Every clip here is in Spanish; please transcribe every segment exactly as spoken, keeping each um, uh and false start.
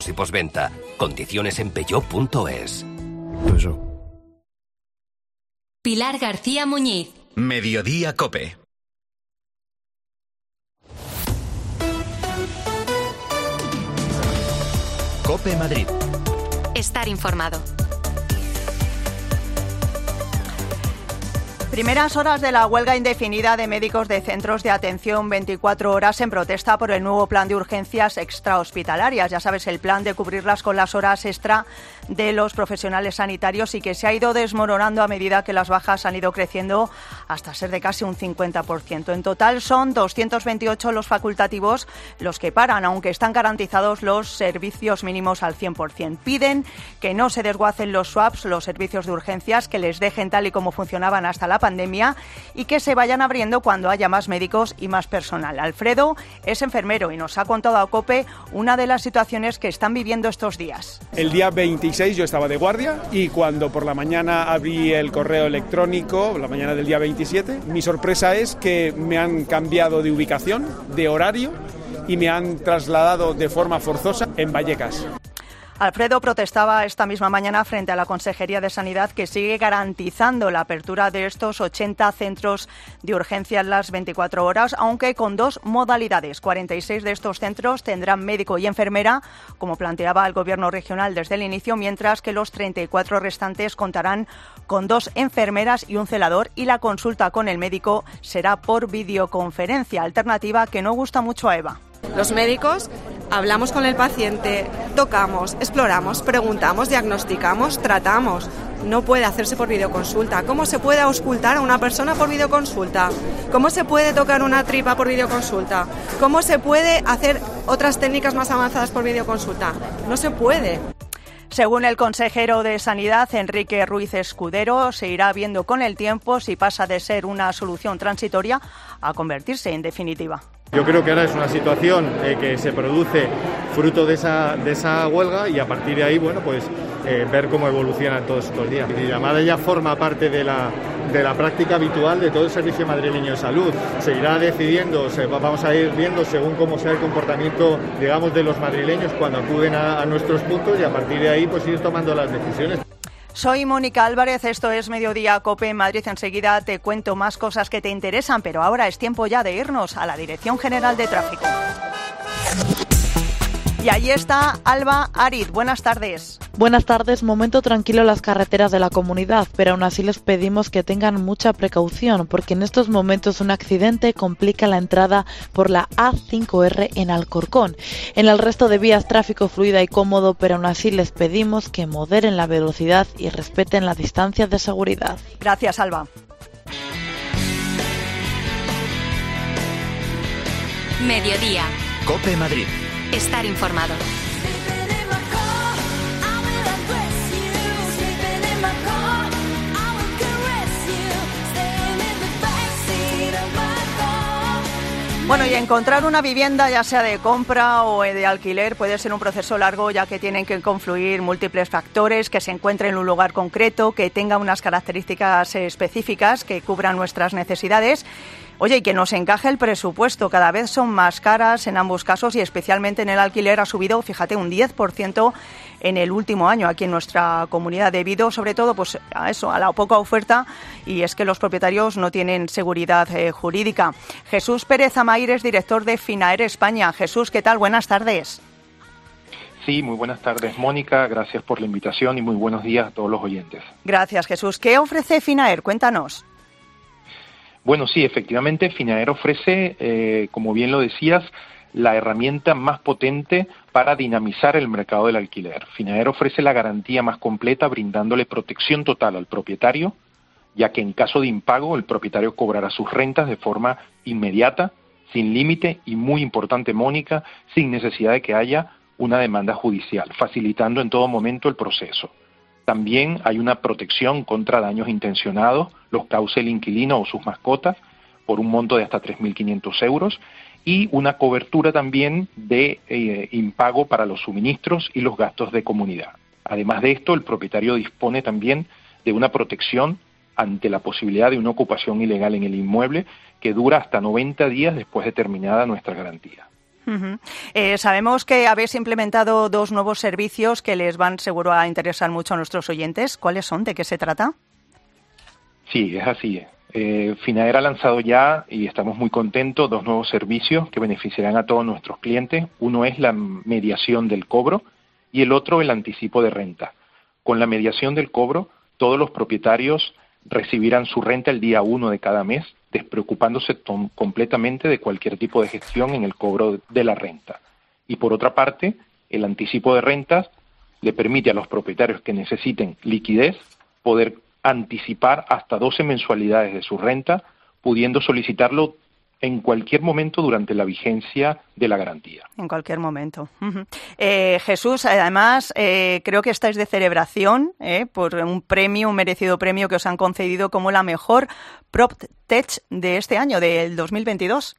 y postventa. Condiciones en peugeot punto es. Pilar García Muñiz. Mediodía COPE. COPE Madrid. Estar informado. Primeras horas de la huelga indefinida de médicos de centros de atención veinticuatro horas en protesta por el nuevo plan de urgencias extrahospitalarias. Ya sabes, el plan de cubrirlas con las horas extra de los profesionales sanitarios y que se ha ido desmoronando a medida que las bajas han ido creciendo hasta ser de casi un cincuenta por ciento. En total son doscientos veintiocho los facultativos los que paran, aunque están garantizados los servicios mínimos al cien por ciento. Piden que no se desguacen los swaps, los servicios de urgencias, que les dejen tal y como funcionaban hasta la pandemia y que se vayan abriendo cuando haya más médicos y más personal. Alfredo es enfermero y nos ha contado a COPE una de las situaciones que están viviendo estos días. El día veintiséis yo estaba de guardia y cuando por la mañana abrí el correo electrónico, la mañana del día veintisiete, mi sorpresa es que me han cambiado de ubicación, de horario y me han trasladado de forma forzosa en Vallecas. Alfredo protestaba esta misma mañana frente a la Consejería de Sanidad, que sigue garantizando la apertura de estos ochenta centros de urgencias las veinticuatro horas, aunque con dos modalidades. cuarenta y seis de estos centros tendrán médico y enfermera, como planteaba el Gobierno regional desde el inicio, mientras que los treinta y cuatro restantes contarán con dos enfermeras y un celador, y la consulta con el médico será por videoconferencia, alternativa que no gusta mucho a Eva. Los médicos hablamos con el paciente, tocamos, exploramos, preguntamos, diagnosticamos, tratamos. No puede hacerse por videoconsulta. ¿Cómo se puede auscultar a una persona por videoconsulta? ¿Cómo se puede tocar una tripa por videoconsulta? ¿Cómo se puede hacer otras técnicas más avanzadas por videoconsulta? No se puede. Según el consejero de Sanidad, Enrique Ruiz Escudero, se irá viendo con el tiempo si pasa de ser una solución transitoria a convertirse en definitiva. Yo creo que ahora es una situación eh, que se produce fruto de esa, de esa huelga y a partir de ahí, bueno, pues eh, ver cómo evolucionan todos estos días. Y la llamada ya forma parte de la, de la práctica habitual de todo el Servicio Madrileño de Salud. Se irá decidiendo, se, vamos a ir viendo según cómo sea el comportamiento, digamos, de los madrileños cuando acuden a, a nuestros puntos y a partir de ahí pues ir tomando las decisiones. Soy Mónica Álvarez, esto es Mediodía COPE en Madrid. Enseguida te cuento más cosas que te interesan, pero ahora es tiempo ya de irnos a la Dirección General de Tráfico. Y ahí está Alba Ariz. Buenas tardes. Buenas tardes. Momento tranquilo en las carreteras de la comunidad, pero aún así les pedimos que tengan mucha precaución, porque en estos momentos un accidente complica la entrada por la A cinco erre en Alcorcón. En el resto de vías, tráfico fluida y cómodo, pero aún así les pedimos que moderen la velocidad y respeten las distancias de seguridad. Gracias, Alba. Mediodía. COPE Madrid. Estar informado. Bueno, y encontrar una vivienda, ya sea de compra o de alquiler, puede ser un proceso largo, ya que tienen que confluir múltiples factores, que se encuentre en un lugar concreto, que tenga unas características específicas que cubran nuestras necesidades. Oye, y que nos encaje el presupuesto. Cada vez son más caras en ambos casos y especialmente en el alquiler ha subido, fíjate, un diez por ciento en el último año aquí en nuestra comunidad, debido sobre todo pues a eso, a la poca oferta, y es que los propietarios no tienen seguridad eh, jurídica. Jesús Pérez Amair es director de Finaer España. Jesús, ¿qué tal? Buenas tardes. Sí, muy buenas tardes, Mónica. Gracias por la invitación y muy buenos días a todos los oyentes. Gracias, Jesús. ¿Qué ofrece Finaer? Cuéntanos. Bueno, sí, efectivamente, Finaer ofrece, eh, como bien lo decías, la herramienta más potente para dinamizar el mercado del alquiler. Finaer ofrece la garantía más completa, brindándole protección total al propietario, ya que en caso de impago el propietario cobrará sus rentas de forma inmediata, sin límite y, muy importante, Mónica, sin necesidad de que haya una demanda judicial, facilitando en todo momento el proceso. También hay una protección contra daños intencionados, los cause el inquilino o sus mascotas, por un monto de hasta tres mil quinientos euros, y una cobertura también de eh, impago para los suministros y los gastos de comunidad. Además de esto, el propietario dispone también de una protección ante la posibilidad de una ocupación ilegal en el inmueble que dura hasta noventa días después de terminada nuestra garantía. Uh-huh. Eh, sabemos que habéis implementado dos nuevos servicios que les van seguro a interesar mucho a nuestros oyentes. ¿Cuáles son? ¿De qué se trata? Sí, es así. Eh, Finaer ha lanzado ya, y estamos muy contentos, dos nuevos servicios que beneficiarán a todos nuestros clientes. Uno es la mediación del cobro y el otro el anticipo de renta. Con la mediación del cobro, todos los propietarios recibirán su renta el día uno de cada mes, despreocupándose tom- completamente de cualquier tipo de gestión en el cobro de la renta. Y por otra parte, el anticipo de rentas le permite a los propietarios que necesiten liquidez poder anticipar hasta doce mensualidades de su renta, pudiendo solicitarlo en cualquier momento durante la vigencia de la garantía. En cualquier momento. Uh-huh. Eh, Jesús, además, eh, creo que estáis de celebración eh, por un premio, un merecido premio que os han concedido como la mejor PropTech de este año, del dos mil veintidós.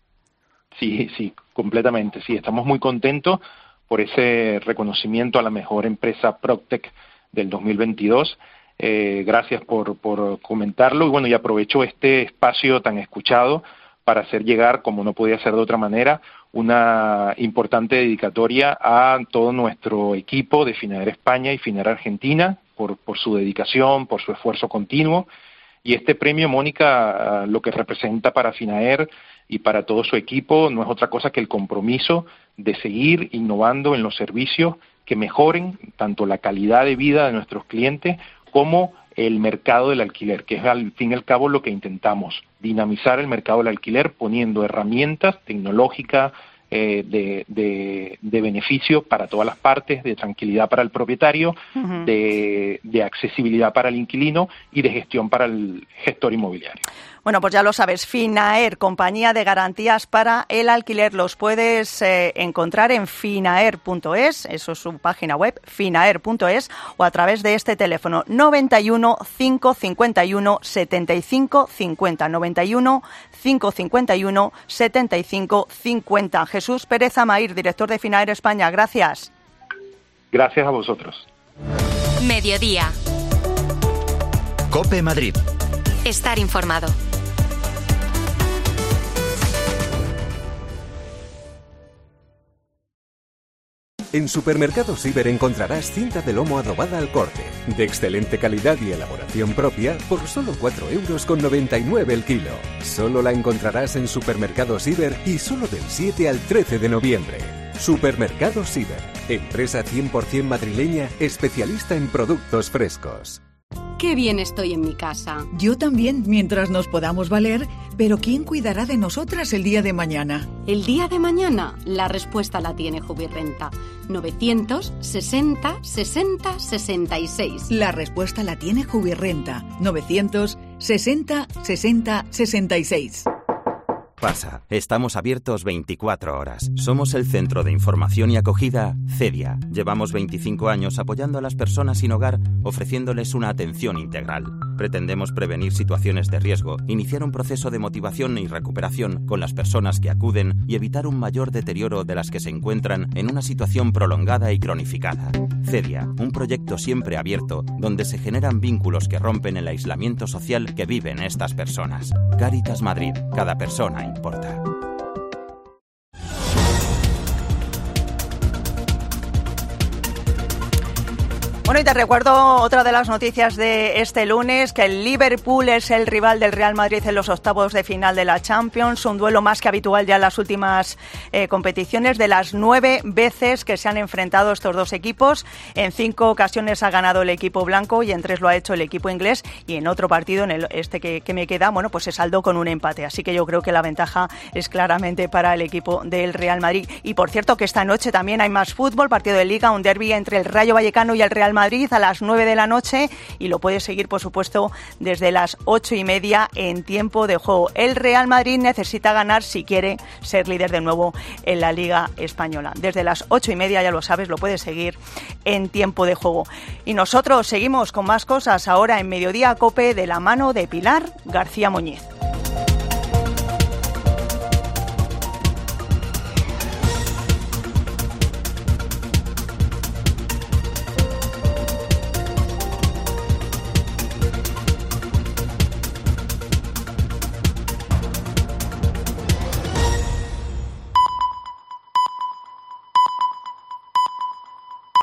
Sí, sí, completamente. Sí, estamos muy contentos por ese reconocimiento a la mejor empresa PropTech del dos mil veintidós. Eh, gracias por, por comentarlo y bueno, y aprovecho este espacio tan escuchado para hacer llegar, como no podía ser de otra manera, una importante dedicatoria a todo nuestro equipo de Finaer España y Finaer Argentina por, por su dedicación, por su esfuerzo continuo. Y este premio, Mónica, lo que representa para Finaer y para todo su equipo no es otra cosa que el compromiso de seguir innovando en los servicios que mejoren tanto la calidad de vida de nuestros clientes como el mercado del alquiler, que es al fin y al cabo lo que intentamos, dinamizar el mercado del alquiler poniendo herramientas tecnológicas eh, de, de, de beneficio para todas las partes, de tranquilidad para el propietario, uh-huh. de, de accesibilidad para el inquilino y de gestión para el gestor inmobiliario. Bueno, pues ya lo sabes, Finaer, compañía de garantías para el alquiler. Los puedes eh, encontrar en finaer punto es, eso es su página web, finaer punto es, o a través de este teléfono noventa y uno, cinco cincuenta y uno, setenta y cinco cincuenta, noventa y uno, cinco cincuenta y uno, setenta y cinco cincuenta. Jesús Pérez Amair, director de Finaer España, gracias. Gracias a vosotros. Mediodía. COPE Madrid. Estar informado. En Supermercados Iber encontrarás cinta de lomo adobada al corte, de excelente calidad y elaboración propia, por solo cuatro euros con noventa y nueve el kilo. Solo la encontrarás en Supermercados Iber y solo del siete al trece de noviembre. Supermercados Iber, empresa cien por ciento madrileña, especialista en productos frescos. Qué bien estoy en mi casa. Yo también, mientras nos podamos valer, pero ¿quién cuidará de nosotras el día de mañana? El día de mañana, la respuesta la tiene Jubirrenta. novecientos sesenta sesenta sesenta y seis. La respuesta la tiene Jubirrenta. novecientos sesenta sesenta sesenta y seis. Pasa, estamos abiertos veinticuatro horas. Somos el centro de información y acogida CEDIA. Llevamos veinticinco años apoyando a las personas sin hogar, ofreciéndoles una atención integral. Pretendemos prevenir situaciones de riesgo, iniciar un proceso de motivación y recuperación con las personas que acuden y evitar un mayor deterioro de las que se encuentran en una situación prolongada y cronificada. CEDIA, un proyecto siempre abierto, donde se generan vínculos que rompen el aislamiento social que viven estas personas. Cáritas Madrid, cada persona importa. Bueno, y te recuerdo otra de las noticias de este lunes, que el Liverpool es el rival del Real Madrid en los octavos de final de la Champions, un duelo más que habitual ya en las últimas eh, competiciones. De las nueve veces que se han enfrentado estos dos equipos, en cinco ocasiones ha ganado el equipo blanco y en tres lo ha hecho el equipo inglés, y en otro partido, en el este que, que me queda, bueno, pues se saldó con un empate, así que yo creo que la ventaja es claramente para el equipo del Real Madrid. Y por cierto que esta noche también hay más fútbol, partido de Liga, un derbi entre el Rayo Vallecano y el Real Madrid a las nueve de la noche, y lo puedes seguir, por supuesto, desde las ocho y media en tiempo de juego. El Real Madrid necesita ganar si quiere ser líder de nuevo en la Liga Española. Desde las ocho y media, ya lo sabes, lo puedes seguir en tiempo de juego. Y nosotros seguimos con más cosas ahora en Mediodía COPE de la mano de Pilar García Muñiz.